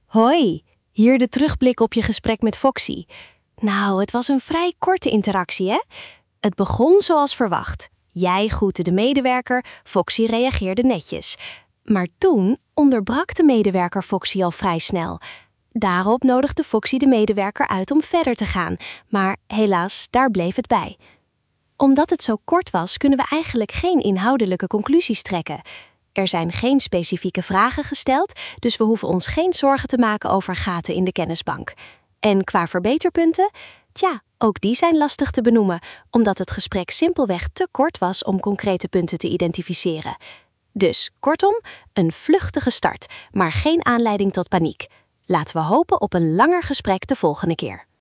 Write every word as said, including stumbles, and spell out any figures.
Hoi, hier de terugblik op je gesprek met Foxy. Nou, het was een vrij korte interactie, hè? Het begon zoals verwacht. Jij groette de medewerker, Foxy reageerde netjes. Maar toen onderbrak de medewerker Foxy al vrij snel. Daarop nodigde Foxy de medewerker uit om verder te gaan, maar helaas, daar bleef het bij. Omdat het zo kort was, kunnen we eigenlijk geen inhoudelijke conclusies trekken. Er zijn geen specifieke vragen gesteld, dus we hoeven ons geen zorgen te maken over gaten in de kennisbank. En qua verbeterpunten? Tja, ook die zijn lastig te benoemen, omdat het gesprek simpelweg te kort was om concrete punten te identificeren. Dus, kortom, een vluchtige start, maar geen aanleiding tot paniek. Laten we hopen op een langer gesprek de volgende keer.